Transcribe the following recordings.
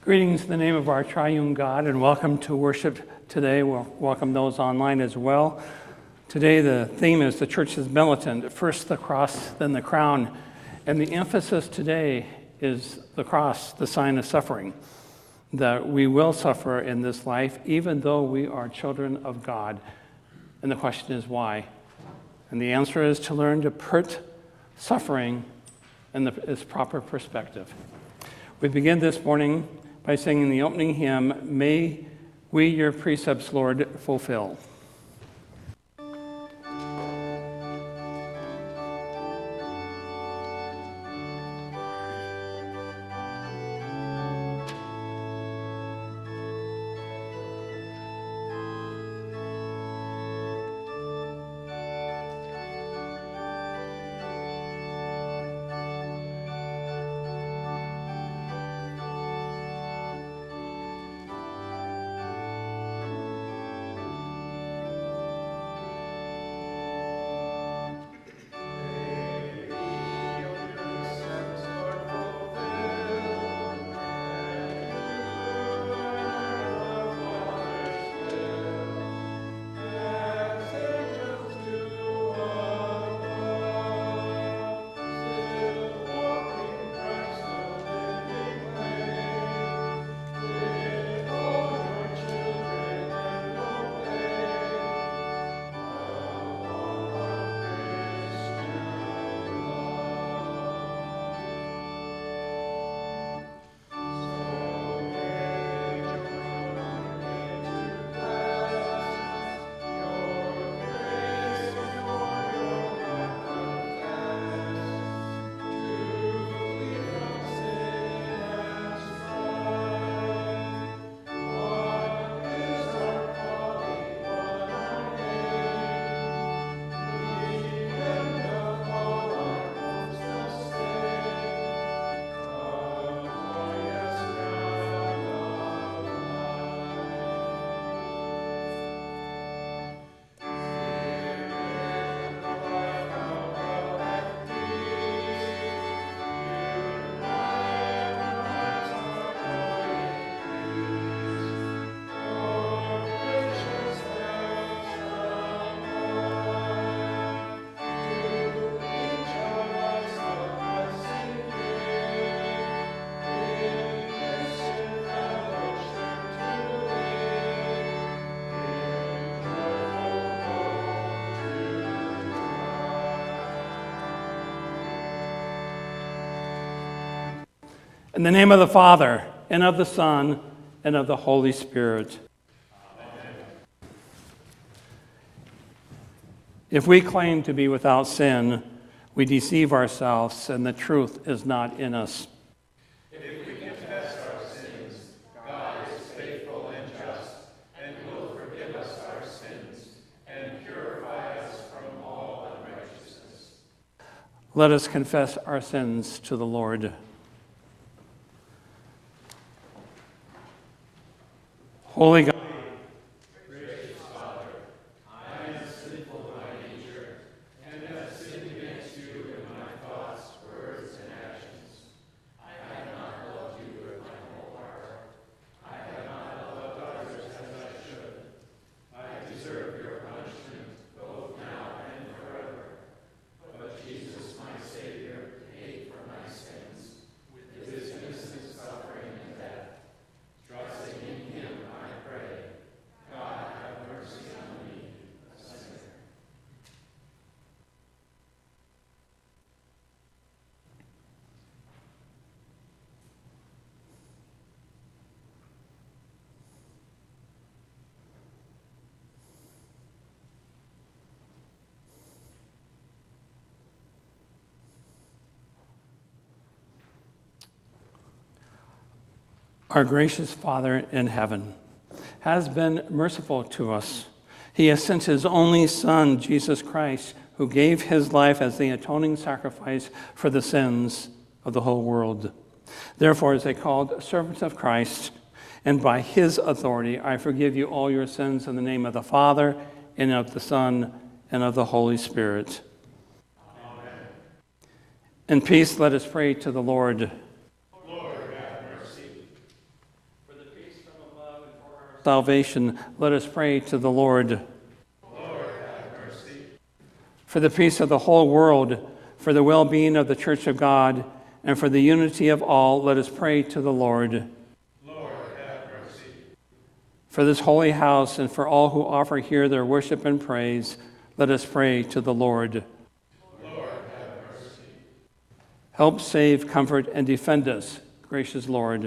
Greetings in the name of our triune God, and welcome to worship today. We'll welcome those online as well. Today the theme is the Church is militant, first the cross, then the crown. And the emphasis today is the cross, the sign of suffering, that we will suffer in this life even though we are children of God. And the question is why? And the answer is to learn to put suffering in its proper perspective. We begin this morning by singing the opening hymn, "May We Your Precepts, Lord, Fulfill." In the name of the Father, and of the Son, and of the Holy Spirit. Amen. If we claim to be without sin, we deceive ourselves, and the truth is not in us. If we confess our sins, God is faithful and just, and will forgive us our sins, and purify us from all unrighteousness. Let us confess our sins to the Lord. Holy God, gracious Father, I am sinful by nature, and have sinned against you in my thoughts, words, and actions. I have not loved you with my whole heart. I have not loved others as I should. I deserve your punishment, both now and forever. But Jesus, my Savior, paid for my sins with his innocent suffering and death. Trusting in him, I pray. God, have mercy on me, a sinner. Our gracious Father in heaven has been merciful to us. He has sent his only Son, Jesus Christ, who gave his life as the atoning sacrifice for the sins of the whole world. Therefore, as a called servant of Christ, and by his authority, I forgive you all your sins in the name of the Father, and of the Son, and of the Holy Spirit. Amen. In peace, let us pray to the Lord. Lord, have mercy. salvation, let us pray to the Lord. Lord, have mercy. For the peace of the whole world, for the well-being of the Church of God, and for the unity of all, let us pray to the Lord. Lord, have mercy. For this holy house and for all who offer here their worship and praise, let us pray to the Lord. Lord, have mercy. Help, save, comfort, and defend us, gracious Lord.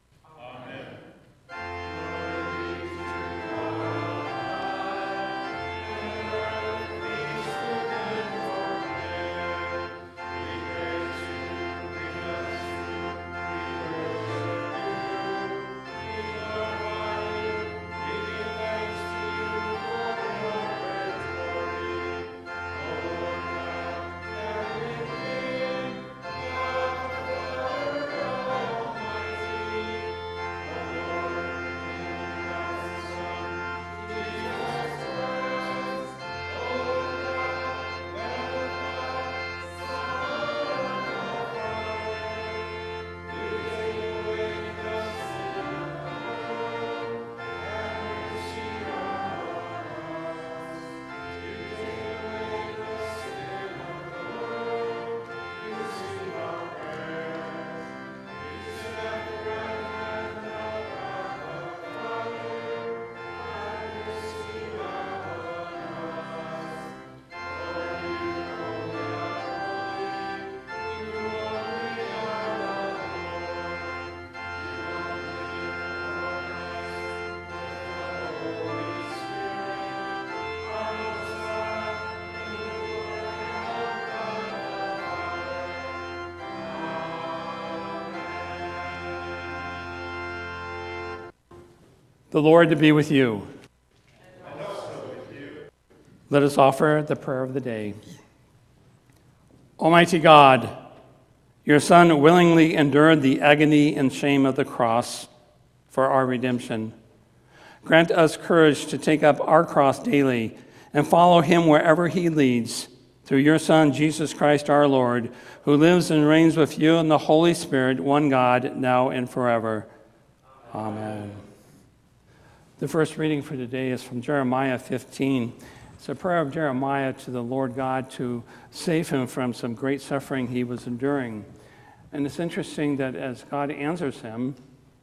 The Lord be with you. And also with you. Let us offer the prayer of the day. Almighty God, your Son willingly endured the agony and shame of the cross for our redemption. Grant us courage to take up our cross daily and follow him wherever he leads, through your Son, Jesus Christ our Lord, who lives and reigns with you in the Holy Spirit, one God, now and forever. Amen. The first reading for today is from Jeremiah 15. It's a prayer of Jeremiah to the Lord God to save him from some great suffering he was enduring. And it's interesting that as God answers him,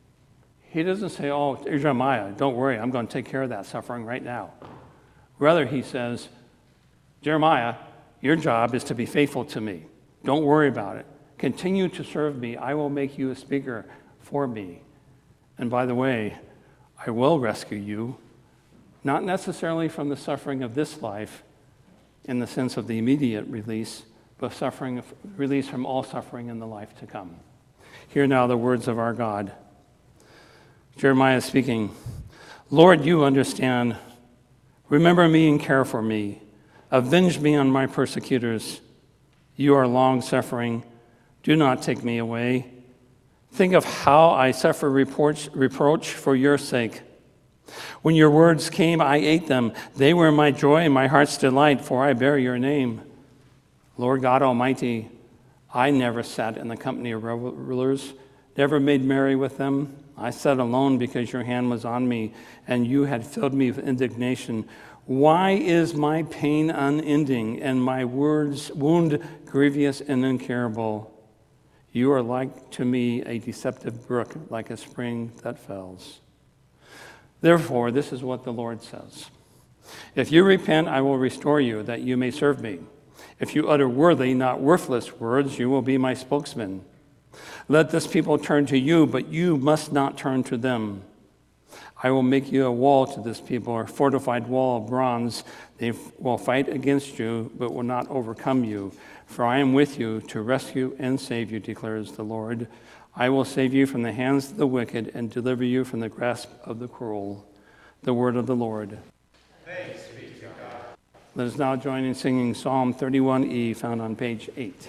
he doesn't say, oh, Jeremiah, don't worry, I'm going to take care of that suffering right now. Rather, he says, Jeremiah, your job is to be faithful to me. Don't worry about it. Continue to serve me. I will make you a speaker for me. And by the way, I will rescue you, not necessarily from the suffering of this life in the sense of the immediate release, but release from all suffering in the life to come. Hear now the words of our God. Jeremiah speaking, Lord, you understand. Remember me and care for me. Avenge me on my persecutors. You are long-suffering. Do not take me away. Think of how I suffer reproach for your sake. When your words came, I ate them. They were my joy and my heart's delight, for I bear your name. Lord God Almighty, I never sat in the company of rulers, never made merry with them. I sat alone because your hand was on me, and you had filled me with indignation. Why is my pain unending, and my wound grievous and incurable? You are like to me a deceptive brook, like a spring that fails. Therefore, this is what the Lord says. If you repent, I will restore you, that you may serve me. If you utter worthy, not worthless words, you will be my spokesman. Let this people turn to you, but you must not turn to them. I will make you a wall to this people, a fortified wall of bronze. They will fight against you, but will not overcome you. For I am with you to rescue and save you, declares the Lord. I will save you from the hands of the wicked and deliver you from the grasp of the cruel. The word of the Lord. Thanks be to God. Let us now join in singing Psalm 31e, found on page 8.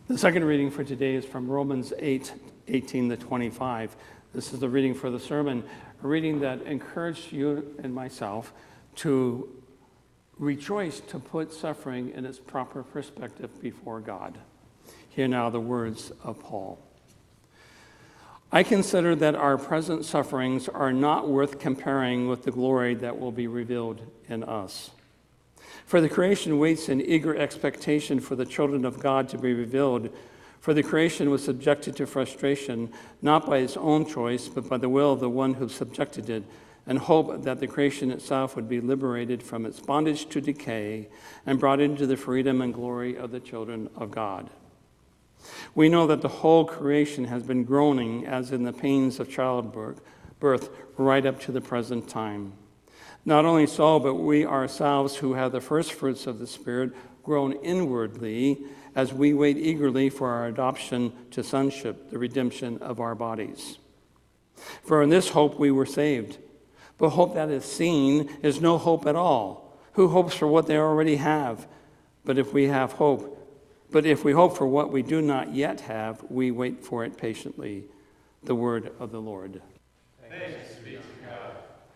The second reading for today is from Romans 8:18 to 25. This is the reading for the sermon, a reading that encouraged you and myself to rejoice to put suffering in its proper perspective before God. Hear now the words of Paul. I consider that our present sufferings are not worth comparing with the glory that will be revealed in us. For the creation waits in eager expectation for the children of God to be revealed. For the creation was subjected to frustration, not by its own choice, but by the will of the one who subjected it, and hope that the creation itself would be liberated from its bondage to decay and brought into the freedom and glory of the children of God. We know that the whole creation has been groaning as in the pains of childbirth right up to the present time. Not only so, but we ourselves who have the first fruits of the Spirit groan inwardly as we wait eagerly for our adoption to sonship, the redemption of our bodies. For in this hope we were saved. But hope that is seen is no hope at all. Who hopes for what they already have? But if we hope for what we do not yet have, we wait for it patiently. The word of the Lord. Thanks be to God.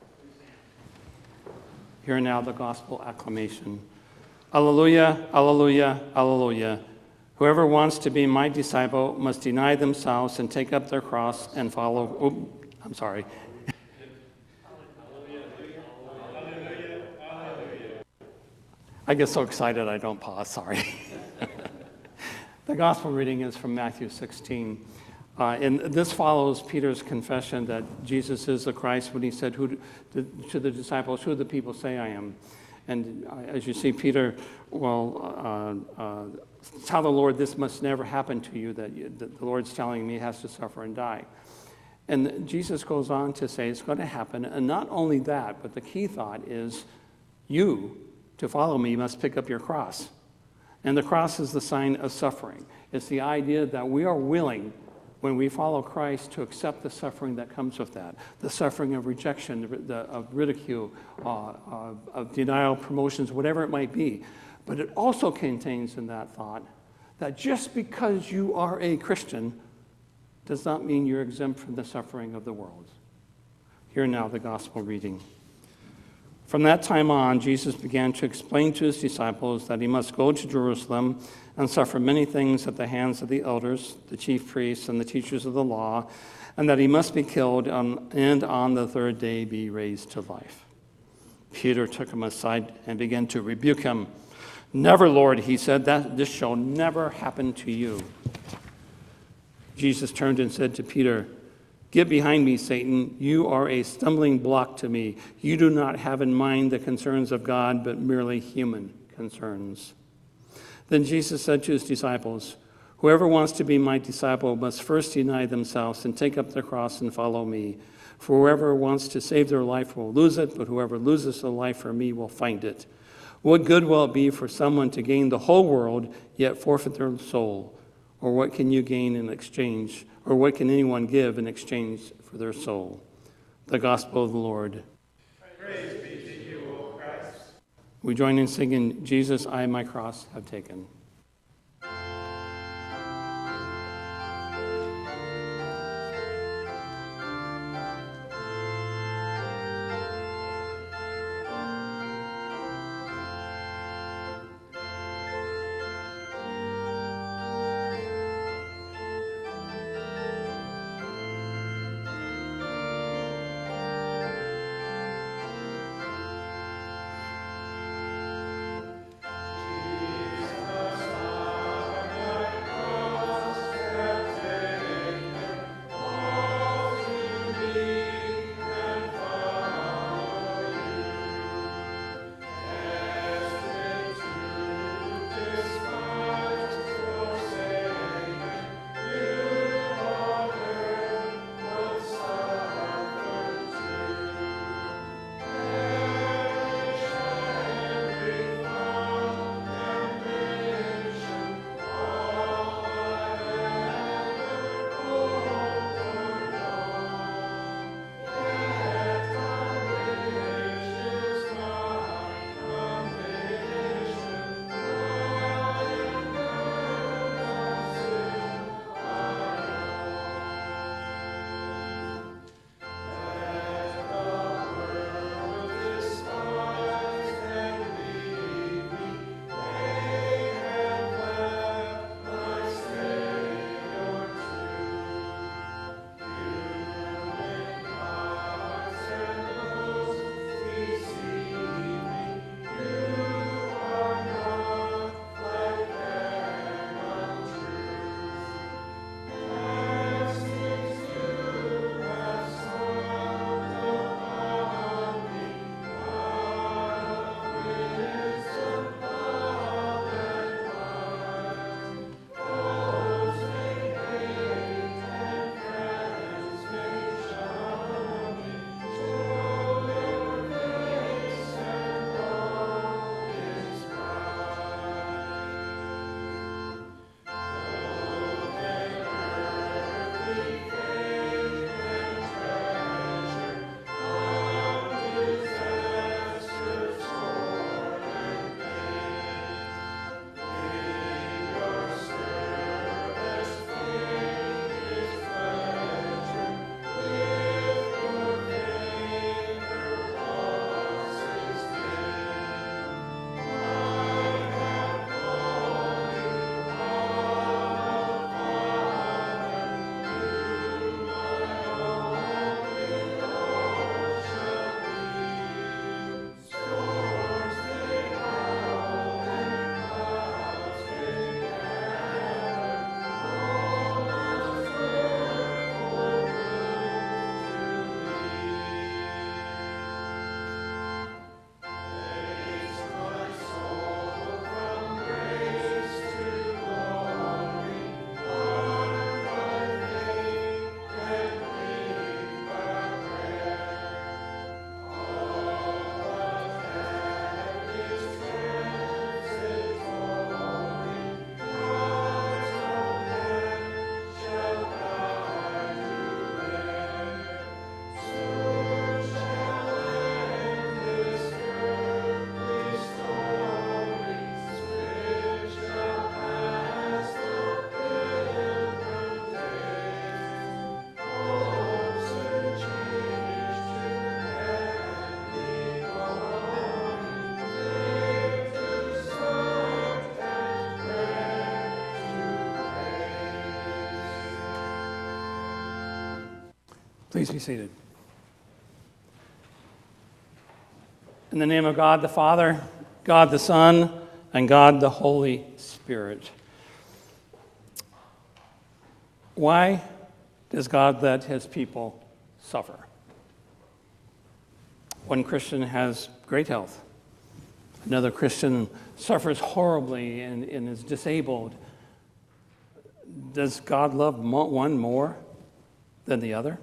Hear now the gospel acclamation. Alleluia, alleluia, alleluia. Whoever wants to be my disciple must deny themselves and take up their cross and follow. I get so excited I don't pause, sorry. The gospel reading is from Matthew 16. And this follows Peter's confession that Jesus is the Christ when he said to the disciples, "Who do the people say I am?" And as you see, Peter, tell the Lord this must never happen to you, that the Lord's telling me he has to suffer and die. And Jesus goes on to say it's going to happen. And not only that, but the key thought is you, to follow me, must pick up your cross. And the cross is the sign of suffering. It's the idea that we are willing, when we follow Christ, to accept the suffering that comes with that, the suffering of rejection, of ridicule, of denial, promotions, whatever it might be. But it also contains in that thought that just because you are a Christian does not mean you're exempt from the suffering of the world. Hear now the gospel reading. From that time on, Jesus began to explain to his disciples that he must go to Jerusalem and suffer many things at the hands of the elders, the chief priests, and the teachers of the law, and that he must be killed and on the third day be raised to life. Peter took him aside and began to rebuke him. "Never, Lord," he said, "that this shall never happen to you." Jesus turned and said to Peter, "Get behind me, Satan. You are a stumbling block to me. You do not have in mind the concerns of God, but merely human concerns." Then Jesus said to his disciples, "Whoever wants to be my disciple must first deny themselves and take up their cross and follow me. For whoever wants to save their life will lose it, but whoever loses their life for me will find it. What good will it be for someone to gain the whole world, yet forfeit their soul? Or what can you gain in exchange? Or what can anyone give in exchange for their soul?" The gospel of the Lord. Praise be to you, O Christ. We join in singing, "Jesus, I my cross have taken." Jesus, Please be seated. In the name of God the Father, God the Son, and God the Holy Spirit. Why does God let his people suffer? One Christian has great health. Another Christian suffers horribly and is disabled. Does God love one more than the other?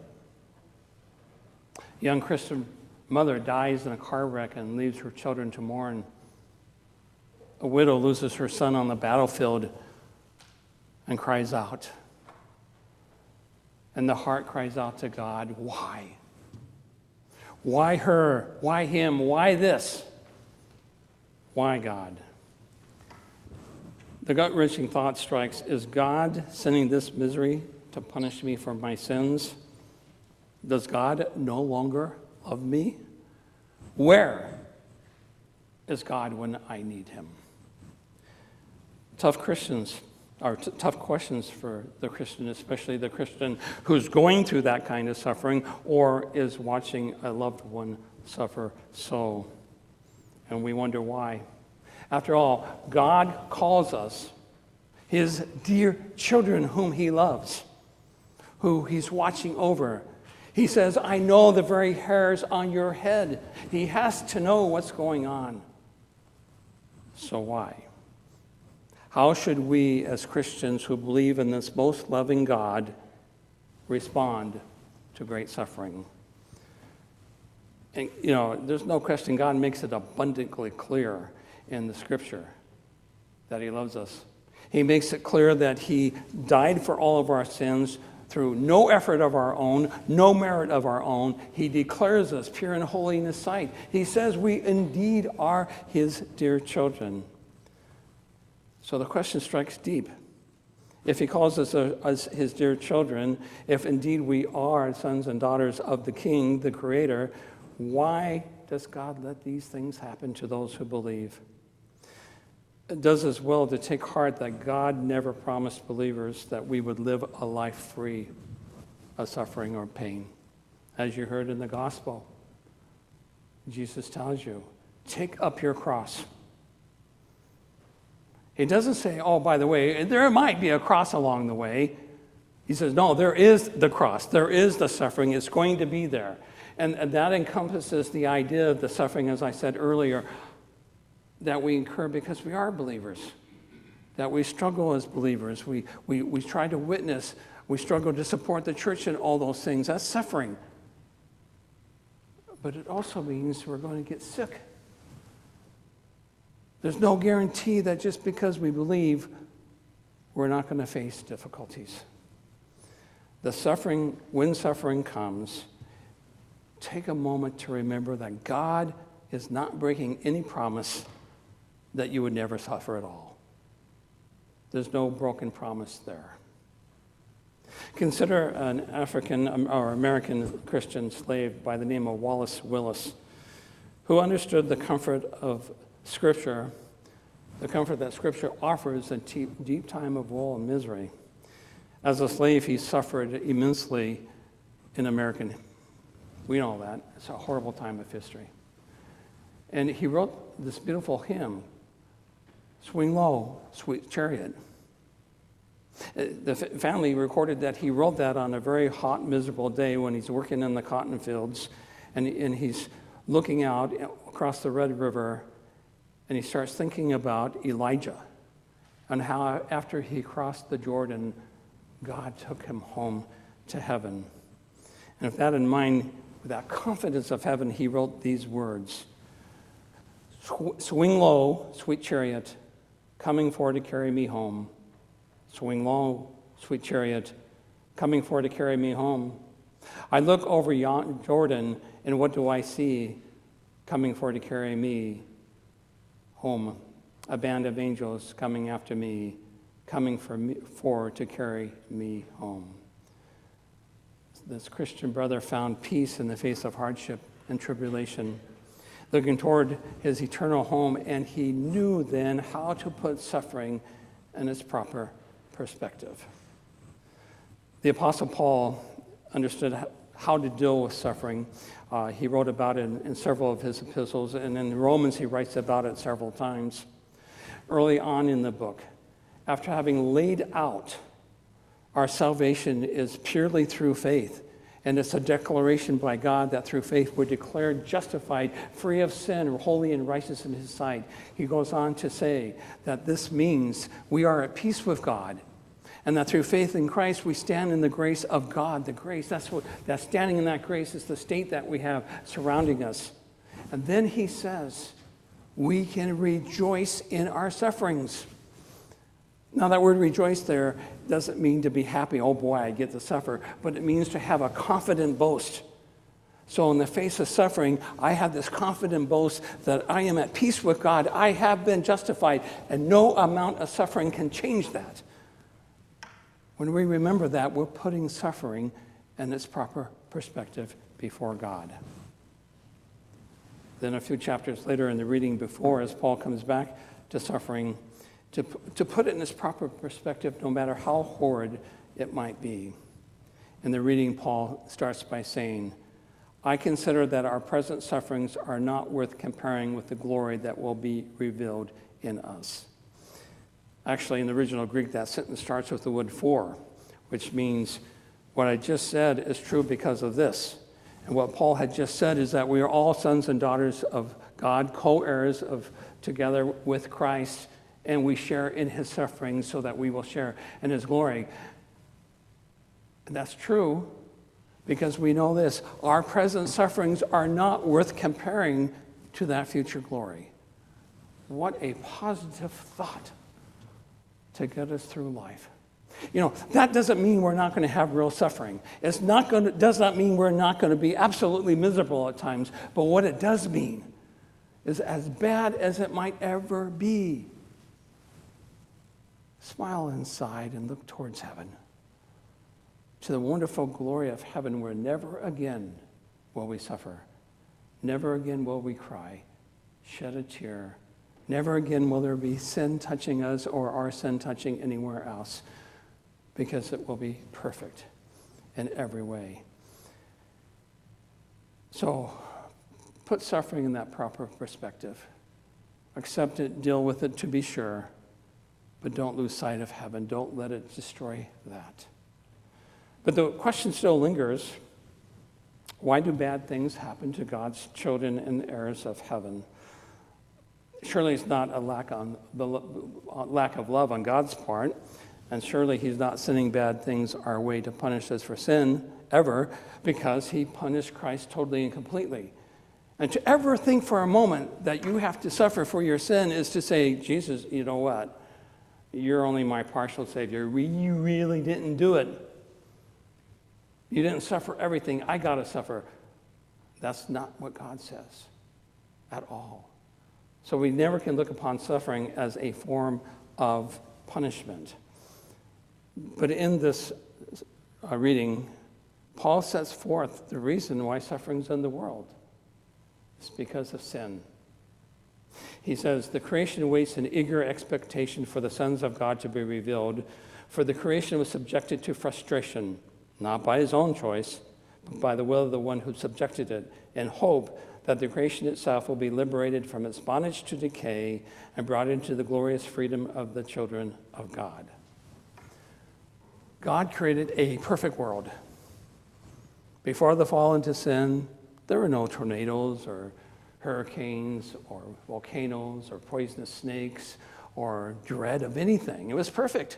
A young Christian mother dies in a car wreck and leaves her children to mourn. A widow loses her son on the battlefield and cries out. And the heart cries out to God, why? Why her? Why him? Why this? Why God? The gut-wrenching thought strikes, is God sending this misery to punish me for my sins? Does God no longer love me? Where is God when I need him? Tough questions for the Christian, especially the Christian who's going through that kind of suffering or is watching a loved one suffer so. And we wonder why. After all, God calls us his dear children whom he loves, who he's watching over. He says, I know the very hairs on your head. He has to know what's going on. So why? How should we as Christians who believe in this most loving God respond to great suffering? And, there's no question God makes it abundantly clear in the scripture that he loves us. He makes it clear that he died for all of our sins through no effort of our own, no merit of our own. He declares us pure and holy in his sight. He says we indeed are his dear children. So the question strikes deep. If he calls us as his dear children, if indeed we are sons and daughters of the King, the Creator, why does God let these things happen to those who believe? It does as well to take heart that God never promised believers that we would live a life free of suffering or pain. As you heard in the gospel, Jesus tells you, take up your cross. He doesn't say, oh, by the way, there might be a cross along the way. He says, no, there is the cross. There is the suffering. It's going to be there. And that encompasses the idea of the suffering, as I said earlier, that we incur because we are believers, that we struggle as believers. We try to witness. We struggle to support the church in all those things. That's suffering. But it also means we're going to get sick. There's no guarantee that just because we believe, we're not going to face difficulties. When suffering comes, take a moment to remember that God is not breaking any promise that you would never suffer at all. There's no broken promise there. Consider an African or American Christian slave by the name of Wallace Willis, who understood the comfort of Scripture, the comfort that Scripture offers in deep time of woe and misery. As a slave, he suffered immensely in American. We know that. It's a horrible time of history. And he wrote this beautiful hymn, Swing Low, Sweet Chariot. The family recorded that he wrote that on a very hot, miserable day when he's working in the cotton fields, and he's looking out across the Red River, and he starts thinking about Elijah and how after he crossed the Jordan, God took him home to heaven. And with that in mind, with that confidence of heaven, he wrote these words, Swing low, sweet chariot, coming forward to carry me home. Swing low, sweet chariot, coming forward to carry me home. I look over Jordan, and what do I see coming forward to carry me home? A band of angels coming after me, coming forward to carry me home. This Christian brother found peace in the face of hardship and tribulation, looking toward his eternal home, and he knew then how to put suffering in its proper perspective. The Apostle Paul understood how to deal with suffering. He wrote about it in several of his epistles, and in Romans he writes about it several times. Early on in the book, after having laid out our salvation is purely through faith, and it's a declaration by God that through faith we're declared justified, free of sin, holy and righteous in his sight. He goes on to say that this means we are at peace with God, and that through faith in Christ we stand in the grace of God. The grace, that standing in that grace is the state that we have surrounding us. And then he says we can rejoice in our sufferings. Now, that word rejoice there doesn't mean to be happy, oh boy, I get to suffer, but it means to have a confident boast. So in the face of suffering, I have this confident boast that I am at peace with God. I have been justified, and no amount of suffering can change that. When we remember that, we're putting suffering in its proper perspective before God. Then a few chapters later in the reading before, as Paul comes back to suffering, to put it in its proper perspective, no matter how horrid it might be. In the reading, Paul starts by saying, I consider that our present sufferings are not worth comparing with the glory that will be revealed in us. Actually, in the original Greek, that sentence starts with the word for, which means what I just said is true because of this. And what Paul had just said is that we are all sons and daughters of God, co-heirs together with Christ, and we share in his suffering so that we will share in his glory. And that's true because we know this. Our present sufferings are not worth comparing to that future glory. What a positive thought to get us through life. You know, that doesn't mean we're not going to have real suffering. Does not mean we're not going to be absolutely miserable at times. But what it does mean is as bad as it might ever be, smile inside and look towards heaven, to the wonderful glory of heaven where never again will we suffer. Never again will we cry, shed a tear. Never again will there be sin touching us or our sin touching anywhere else, because it will be perfect in every way. So put suffering in that proper perspective. Accept it, deal with it to be sure, but don't lose sight of heaven. Don't let it destroy that. But the question still lingers, why do bad things happen to God's children and heirs of heaven? Surely it's not a lack of love on God's part, and surely he's not sending bad things our way to punish us for sin, ever, because he punished Christ totally and completely. And to ever think for a moment that you have to suffer for your sin is to say, Jesus, you know what? You're only my partial Savior. You really didn't do it. You didn't suffer everything. I got to suffer. That's not what God says at all. So we never can look upon suffering as a form of punishment. But in this reading, Paul sets forth the reason why suffering's in the world. It's because of sin. He says, the creation waits in eager expectation for the sons of God to be revealed, for the creation was subjected to frustration, not by his own choice, but by the will of the one who subjected it, in hope that the creation itself will be liberated from its bondage to decay and brought into the glorious freedom of the children of God. God created a perfect world. Before the fall into sin, there were no tornadoes or hurricanes or volcanoes or poisonous snakes or dread of anything. It was perfect.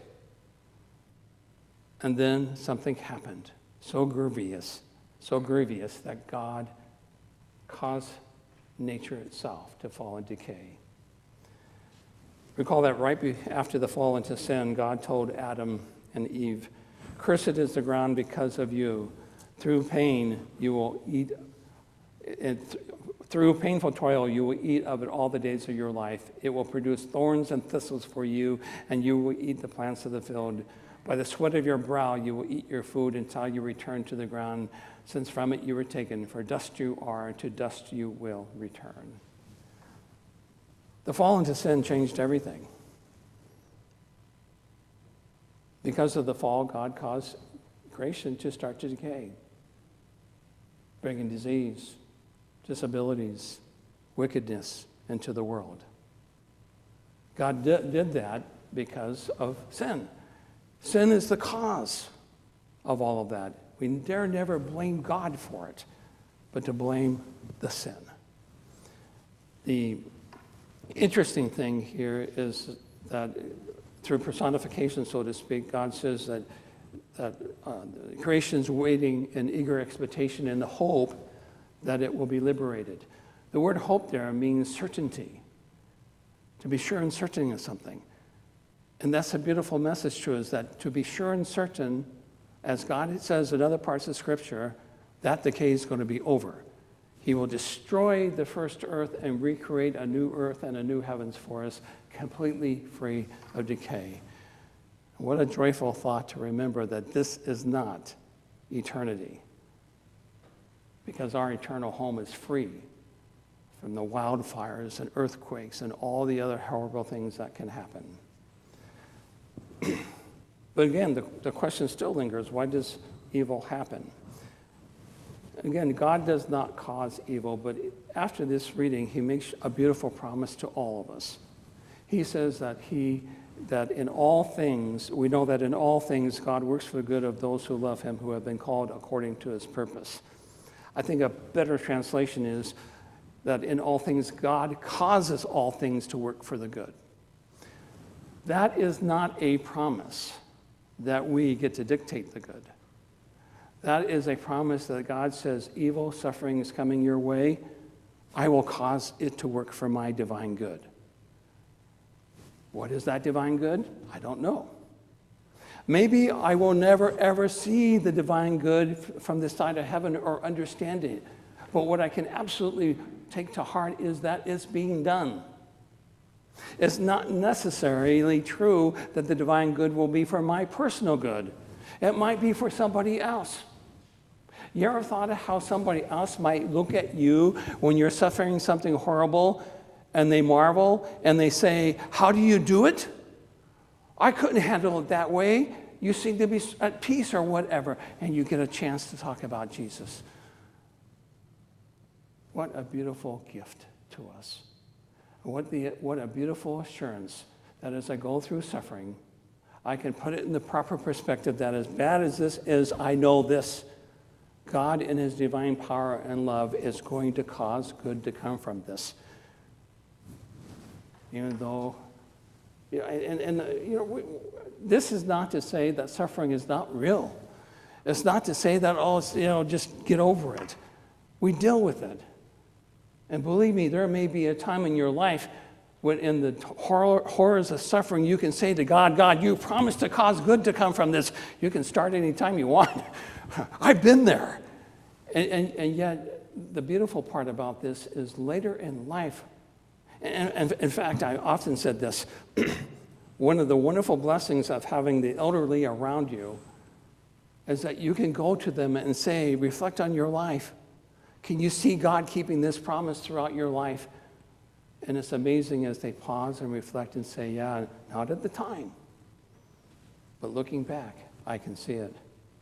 And then something happened so grievous that God caused nature itself to fall in decay. Recall that right after the fall into sin, God told Adam and Eve, "Cursed is the ground because of you. Through pain you will eat through painful toil you will eat of it all the days of your life. It will produce thorns and thistles for you, and you will eat the plants of the field. By the sweat of your brow you will eat your food until you return to the ground, since from it you were taken. For dust you are, and to dust you will return." The fall into sin changed everything. Because of the fall, God caused creation to start to decay. bringing disease, disabilities, wickedness into the world. God did that because of sin. Sin is the cause of all of that. We dare never blame God for it, but to blame the sin. The interesting thing here is that through personification, so to speak, God says that creation's waiting in eager expectation in the hope that it will be liberated. The word hope there means certainty, to be sure and certain of something. And that's a beautiful message to us, that to be sure and certain, as God says in other parts of Scripture, that decay is going to be over. He will destroy the first earth and recreate a new earth and a new heavens for us, completely free of decay. What a joyful thought to remember that this is not eternity, because our eternal home is free from the wildfires and earthquakes and all the other horrible things that can happen. But again, the question still lingers, why does evil happen? Again, God does not cause evil, but after this reading, he makes a beautiful promise to all of us. He says that in all things, we know that in all things, God works for the good of those who love him, who have been called according to his purpose. I think a better translation is that in all things, God causes all things to work for the good. That is not a promise that we get to dictate the good. That is a promise that God says, evil, suffering is coming your way. I will cause it to work for my divine good. What is that divine good? I don't know. Maybe I will never, ever see the divine good from this side of heaven or understand it. But what I can absolutely take to heart is that it's being done. It's not necessarily true that the divine good will be for my personal good. It might be for somebody else. You ever thought of how somebody else might look at you when you're suffering something horrible, and they marvel and they say, how do you do it? I couldn't handle it that way. You seem to be at peace or whatever, and you get a chance to talk about Jesus. What a beautiful gift to us. What a beautiful assurance that as I go through suffering, I can put it in the proper perspective that as bad as this is, I know this. God in his divine power and love is going to cause good to come from this. Even though, this is not to say that suffering is not real. It's not to say that, just get over it. We deal with it. And believe me, there may be a time in your life when in the horrors of suffering, you can say to God, God, you promised to cause good to come from this. You can start anytime you want. I've been there. And yet, the beautiful part about this is later in life, and in fact, I often said this, one of the wonderful blessings of having the elderly around you is that you can go to them and say, reflect on your life. Can you see God keeping this promise throughout your life? And it's amazing as they pause and reflect and say, yeah, not at the time, but looking back, I can see it.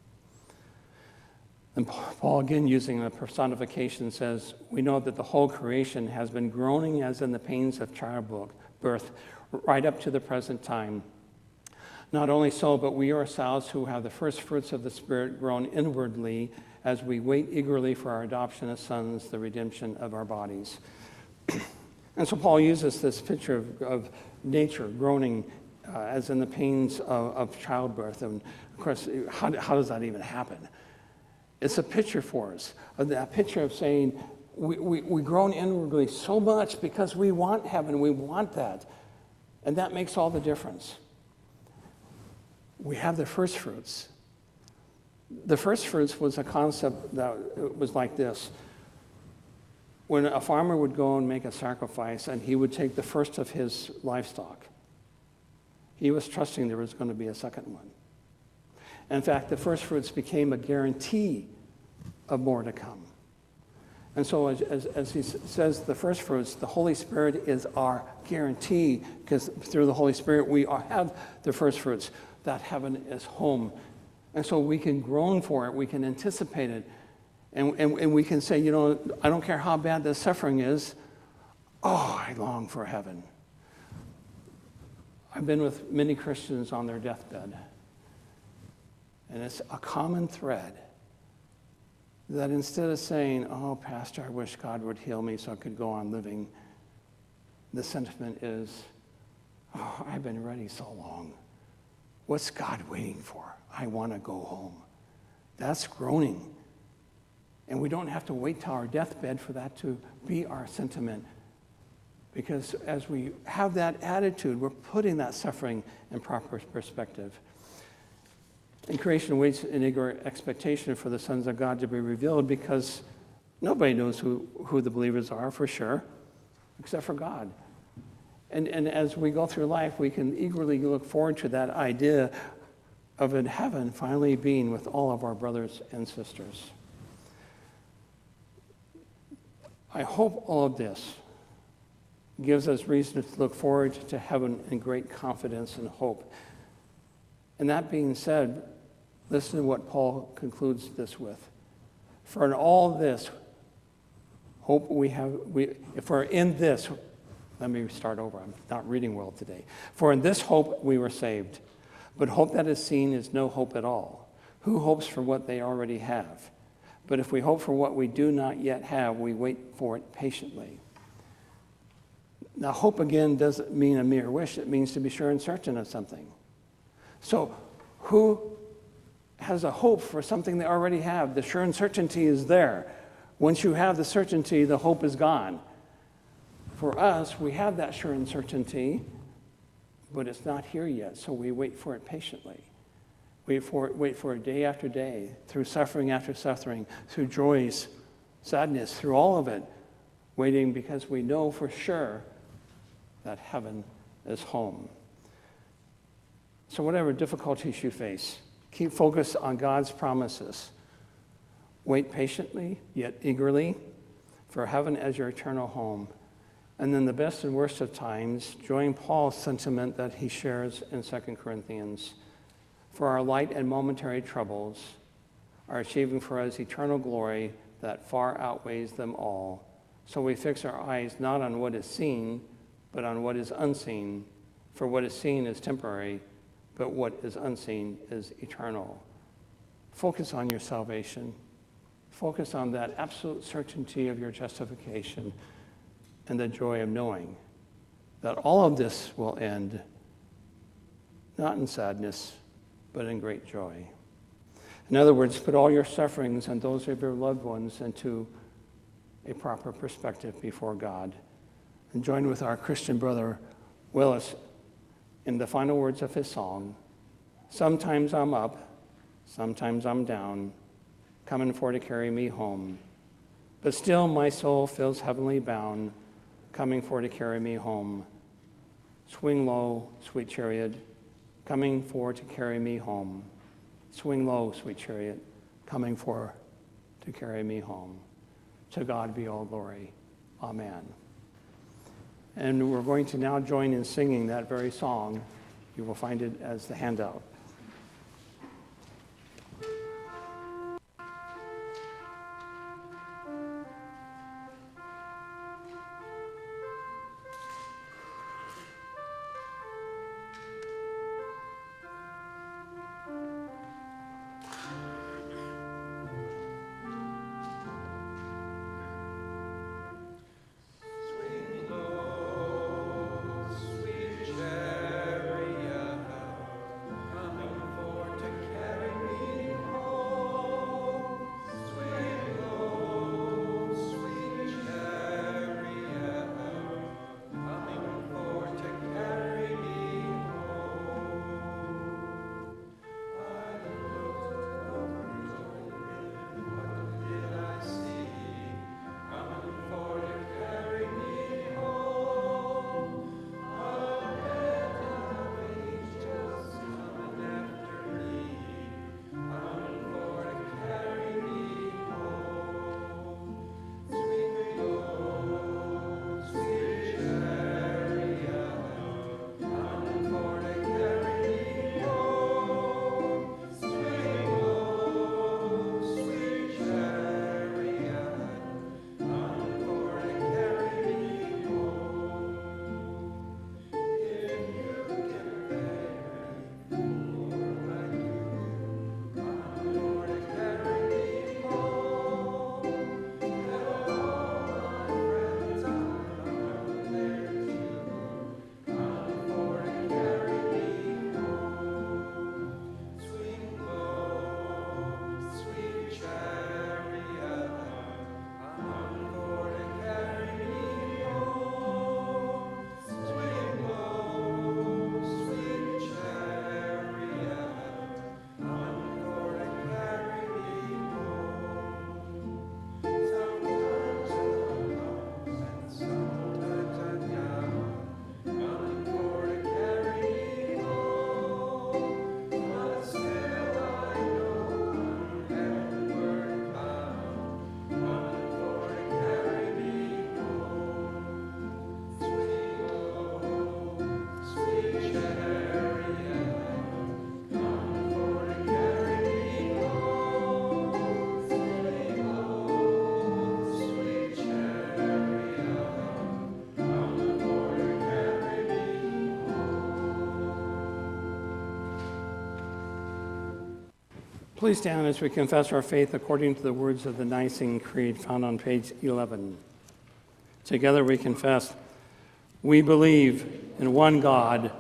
And Paul, again, using a personification, says, we know that the whole creation has been groaning as in the pains of childbirth right up to the present time. Not only so, but we ourselves who have the first fruits of the Spirit groan inwardly as we wait eagerly for our adoption as sons, the redemption of our bodies. And so Paul uses this picture of nature groaning as in the pains of childbirth. And of course, how does that even happen? It's a picture for us, a picture of saying we groan inwardly so much because we want heaven, we want that. And that makes all the difference. We have the first fruits. The first fruits was a concept that was like this. When a farmer would go and make a sacrifice and he would take the first of his livestock, he was trusting there was going to be a second one. In fact, the first fruits became a guarantee of more to come. And so as he says, the first fruits, the Holy Spirit is our guarantee, because through the Holy Spirit we have the first fruits. That heaven is home. And so we can groan for it, we can anticipate it. And we can say, you know, I don't care how bad the suffering is, oh, I long for heaven. I've been with many Christians on their deathbed, and it's a common thread that instead of saying, oh, Pastor, I wish God would heal me so I could go on living, the sentiment is, oh, I've been ready so long. What's God waiting for? I want to go home. That's groaning. And we don't have to wait till our deathbed for that to be our sentiment. Because as we have that attitude, we're putting that suffering in proper perspective. And creation waits in eager expectation for the sons of God to be revealed, because nobody knows who the believers are for sure, except for God. And as we go through life, we can eagerly look forward to that idea of in heaven finally being with all of our brothers and sisters. I hope all of this gives us reason to look forward to heaven in great confidence and hope. And that being said, listen to what Paul concludes this with. For in all this hope if we're in this, let me start over, I'm not reading well today. For in this hope we were saved, but hope that is seen is no hope at all. Who hopes for what they already have? But if we hope for what we do not yet have, we wait for it patiently. Now, hope again doesn't mean a mere wish. It means to be sure and certain of something. So who has a hope for something they already have? The sure and certainty is there. Once you have the certainty, the hope is gone. For us, we have that sure and certainty, but it's not here yet, so we wait for it patiently. Wait for it day after day, through suffering after suffering, through joys, sadness, through all of it, waiting because we know for sure that heaven is home. So whatever difficulties you face, keep focused on God's promises. Wait patiently, yet eagerly, for heaven as your eternal home. And then the best and worst of times, join Paul's sentiment that he shares in 2 Corinthians. For our light and momentary troubles are achieving for us eternal glory that far outweighs them all. So we fix our eyes not on what is seen, but on what is unseen. For what is seen is temporary, but what is unseen is eternal. Focus on your salvation. Focus on that absolute certainty of your justification and the joy of knowing that all of this will end, not in sadness, but in great joy. In other words, put all your sufferings and those of your loved ones into a proper perspective before God. And join with our Christian brother Willis in the final words of his song. Sometimes I'm up, sometimes I'm down, coming for to carry me home. But still my soul feels heavenly bound, coming for to carry me home. Swing low, sweet chariot, coming for to carry me home. Swing low, sweet chariot, coming for to carry me home. To God be all glory. Amen. And we're going to now join in singing that very song. You will find it as the handout. Sweet chariot, Please stand as we confess our faith according to the words of the Nicene Creed found on page 11. Together we confess, we believe in one God,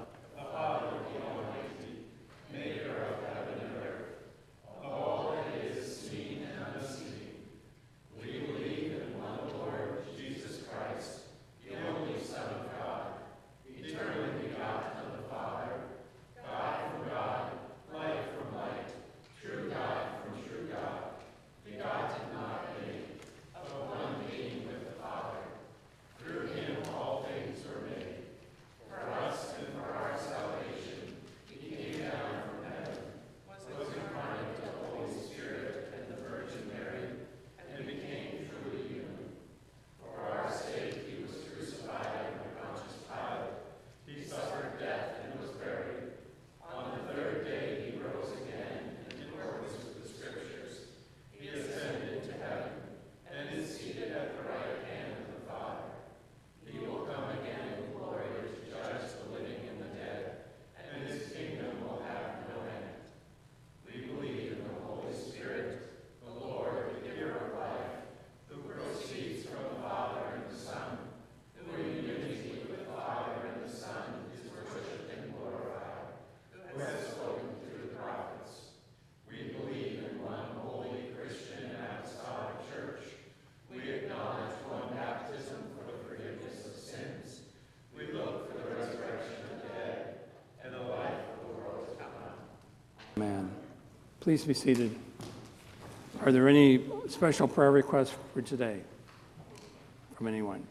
Amen. Please be seated. Are there any special prayer requests for today from anyone?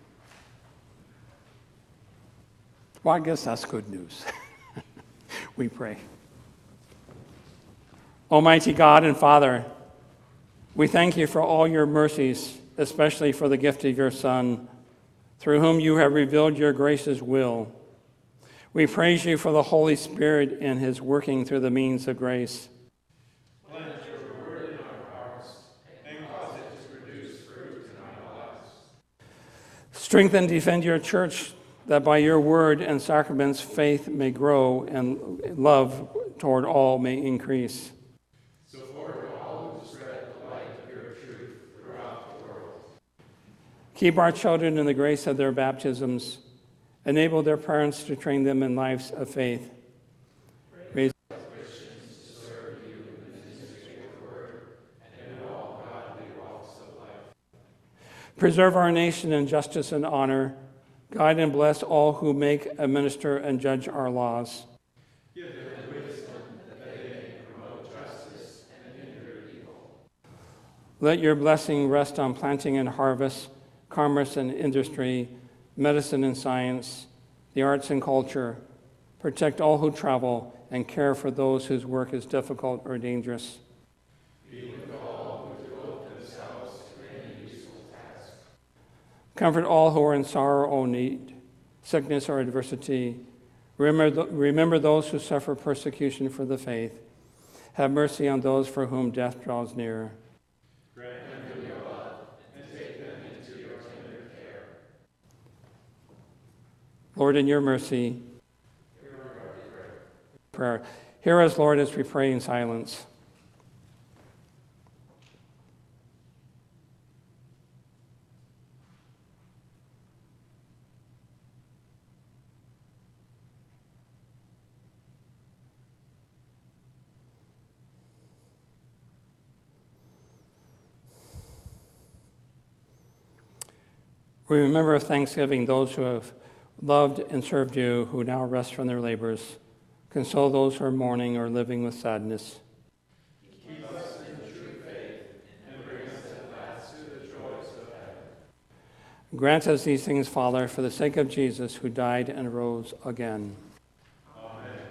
Well, I guess that's good news. We pray. Almighty God and Father, we thank you for all your mercies, especially for the gift of your Son, through whom you have revealed your gracious will. We praise you for the Holy Spirit and his working through the means of grace. Plant your word in our hearts and cause it to produce fruit in our lives. Strengthen and defend your church, that by your word and sacraments faith may grow and love toward all may increase. Support all who spread the light of your truth throughout the world. Keep our children in the grace of their baptisms. Enable their parents to train them in lives of faith. Raise Christians to serve you in the ministry of the word and in all godly walks of life. Preserve our nation in justice and honor. Guide and bless all who make, administer, and judge our laws. Give them wisdom that they may promote justice and hinder evil. Let your blessing rest on planting and harvest, commerce and industry, medicine and science, the arts and culture. Protect all who travel and care for those whose work is difficult or dangerous. Be with all who devote themselves to any useful task. Comfort all who are in sorrow or need, sickness or adversity. Remember those who suffer persecution for the faith. Have mercy on those for whom death draws near. Grant them your love and take them into your tender care. Lord, in your mercy, prayer. Hear us, Lord, as we pray in silence. We remember of Thanksgiving those who have loved and served you, who now rest from their labors. Console those who are mourning or living with sadness. Keep us in the true faith and bring us at last to the joys of heaven. Grant us these things, Father, for the sake of Jesus, who died and rose again. Amen.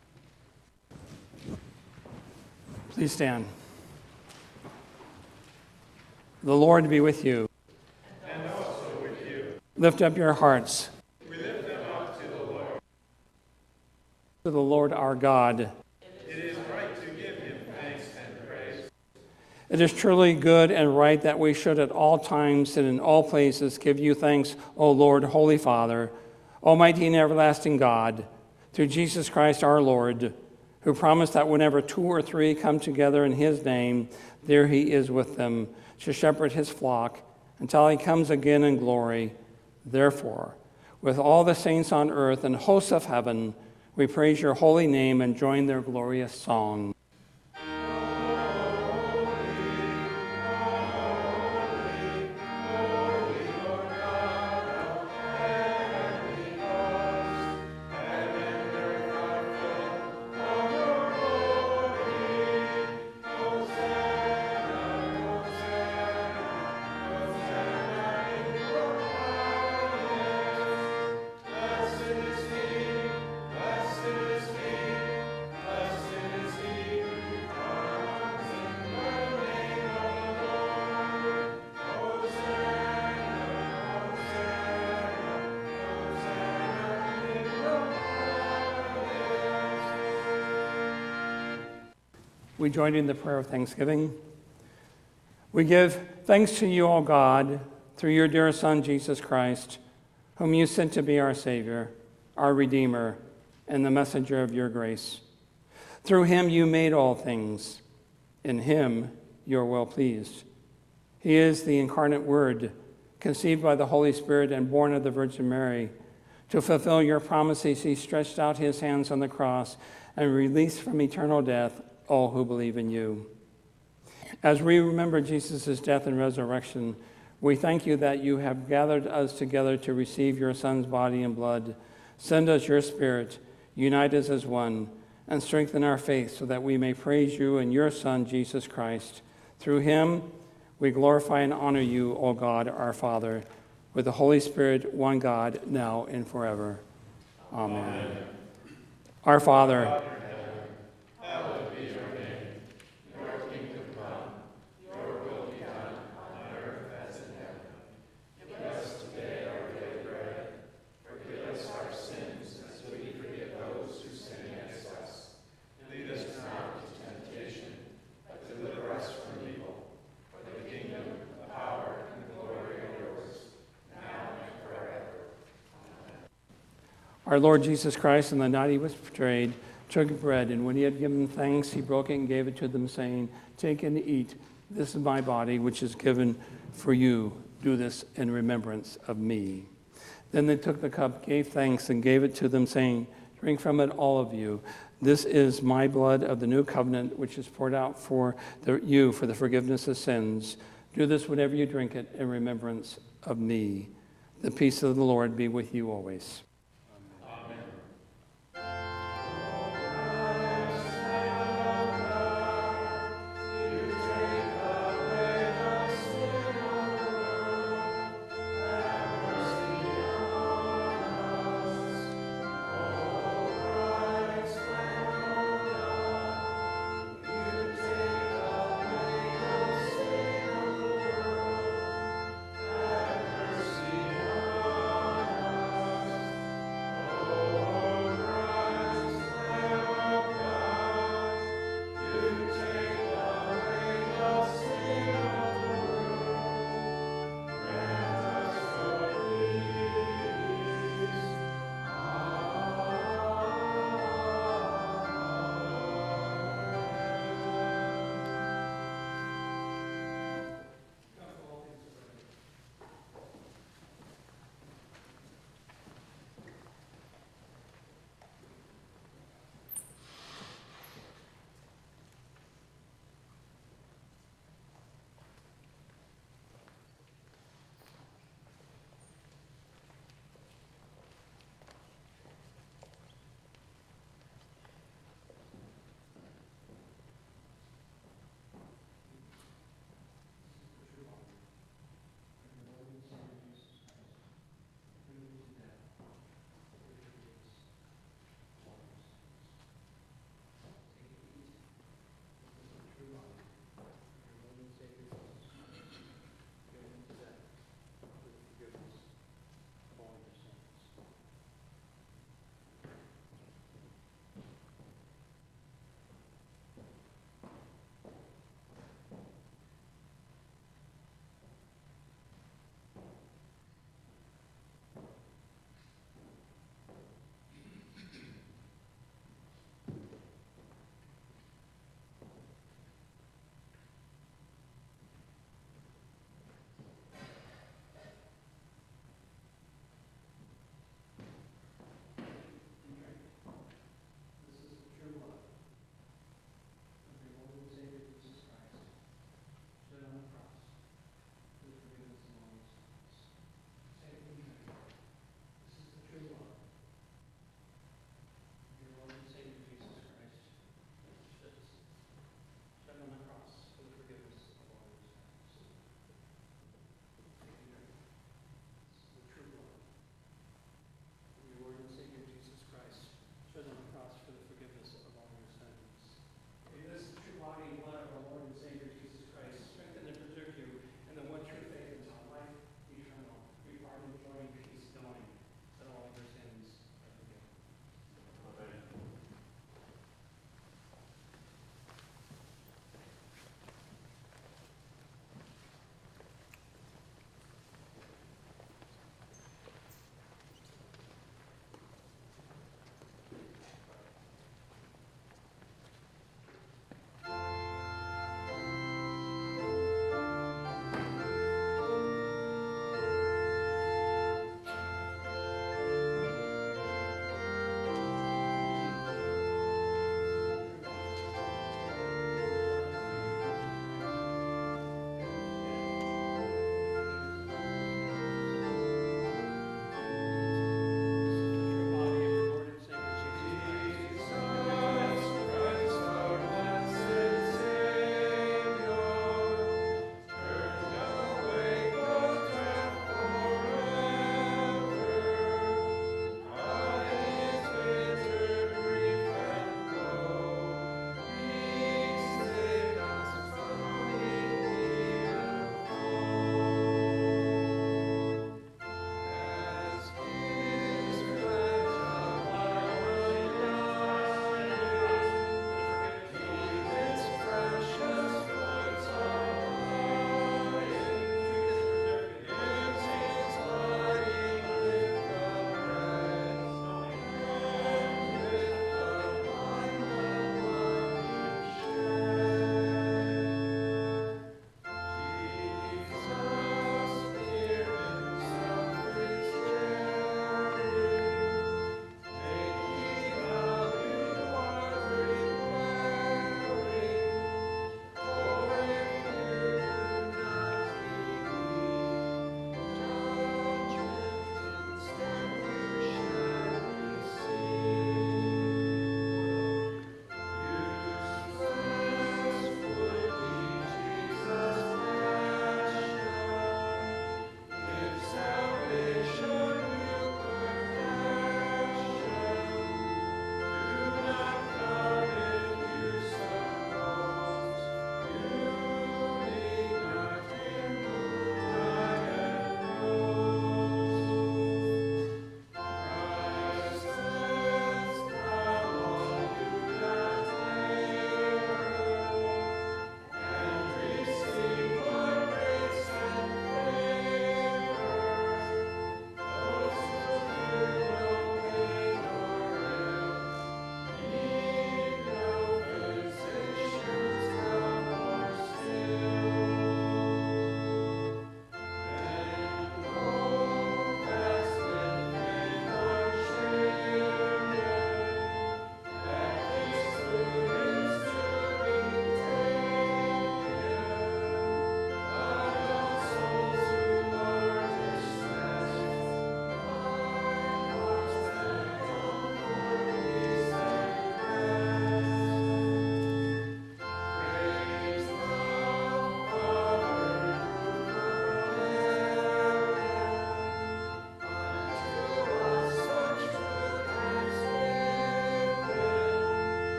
Please stand. The Lord be with you. And also with you. Lift up your hearts. We lift them up to the Lord. To the Lord our God. It is right to give him thanks and praise. It is truly good and right that we should at all times and in all places give you thanks, O Lord, Holy Father, Almighty and everlasting God, through Jesus Christ our Lord, who promised that whenever 2 or 3 come together in his name, there he is with them to shepherd his flock until he comes again in glory. Therefore, with all the saints on earth and hosts of heaven, we praise your holy name and join their glorious song. We join in the prayer of thanksgiving. We give thanks to you, O God, through your dear Son, Jesus Christ, whom you sent to be our Savior, our Redeemer, and the messenger of your grace. Through him you made all things. In him you are well pleased. He is the incarnate Word, conceived by the Holy Spirit and born of the Virgin Mary. To fulfill your promises, he stretched out his hands on the cross and released from eternal death all who believe in you. As we remember Jesus' death and resurrection, we thank you that you have gathered us together to receive your Son's body and blood. Send us your Spirit, unite us as one, and strengthen our faith so that we may praise you and your Son, Jesus Christ. Through him, we glorify and honor you, O God, our Father, with the Holy Spirit, one God, now and forever. Amen. Our Father, our Lord Jesus Christ, on the night he was betrayed, took bread, and when he had given thanks, he broke it and gave it to them, saying, "Take and eat. This is my body, which is given for you. Do this in remembrance of me." Then they took the cup, gave thanks, and gave it to them, saying, "Drink from it, all of you. This is my blood of the new covenant, which is poured out for you for the forgiveness of sins. Do this whenever you drink it in remembrance of me." The peace of the Lord be with you always.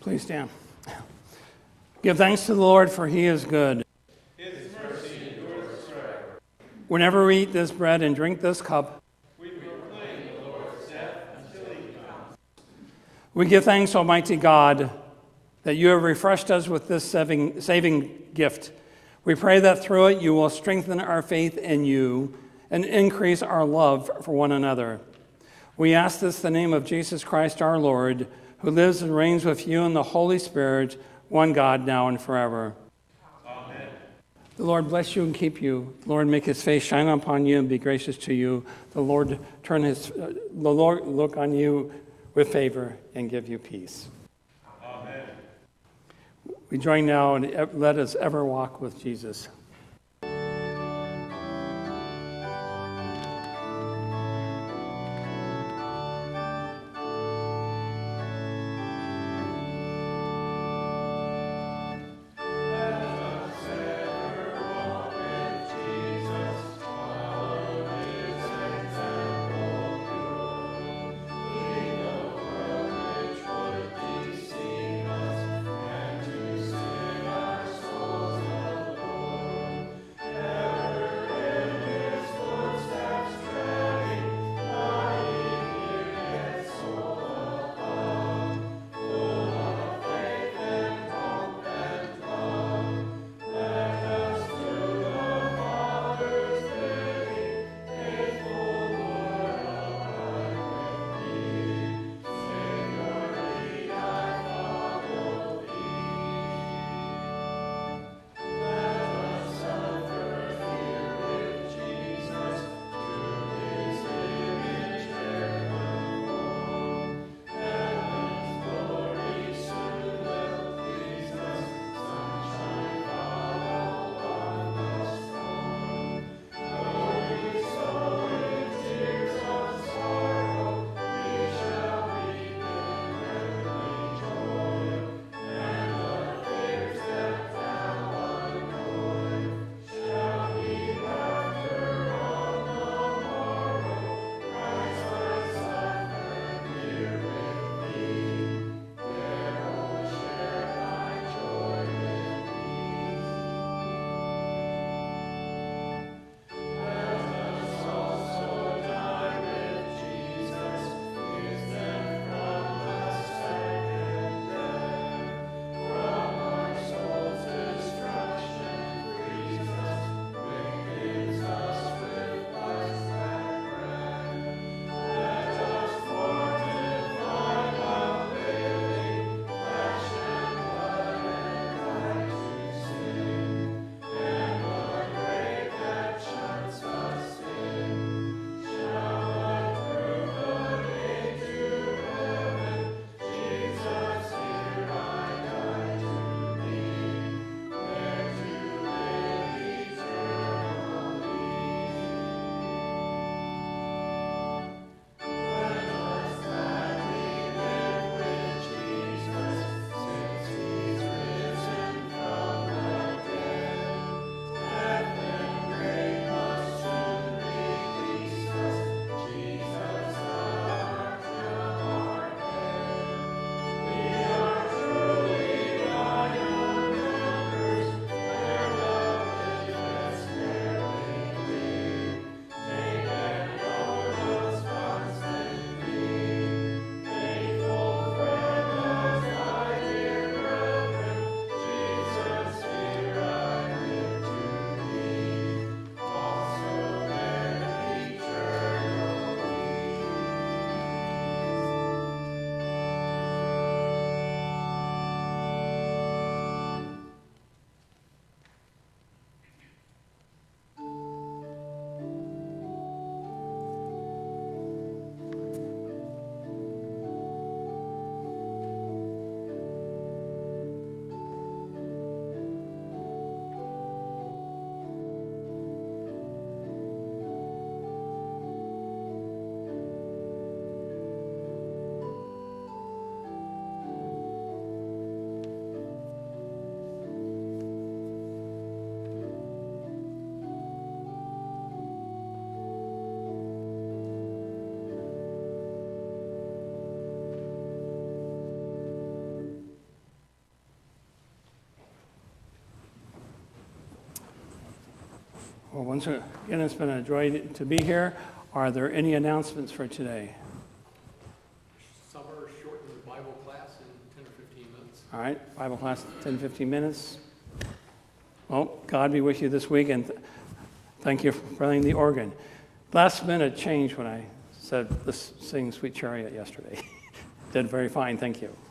Please stand. Give thanks to the Lord, for he is good. His mercy endures forever. Whenever we eat this bread and drink this cup, We proclaim the Lord's death until he comes. we give thanks, Almighty God, that you have refreshed us with this saving gift. We pray that through it you will strengthen our faith in you and increase our love for one another. We ask this in the name of Jesus Christ our Lord, who lives and reigns with you in the Holy Spirit, one God, now and forever. Amen. The Lord bless you and keep you. The Lord make his face shine upon you and be gracious to you. The Lord look on you with favor and give you peace. Amen. We join now and let us ever walk with Jesus. Well, once again, it's been a joy to be here. Are there any announcements for today? Summer shortened Bible class in 10 or 15 minutes. All right, Bible class, 10, 15 minutes. Well, God be with you this week, and thank you for playing the organ. Last minute change when I said, let's sing Sweet Chariot yesterday. Did very fine, thank you.